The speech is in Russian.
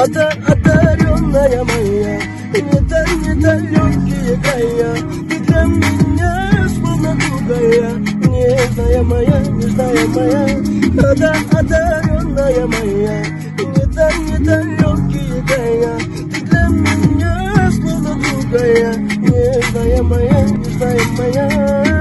одаренная моя, недалекие края, ты для меня словно другая, нежная моя, одаренная моя, недалекие края, ты для меня словно другая, нежная моя,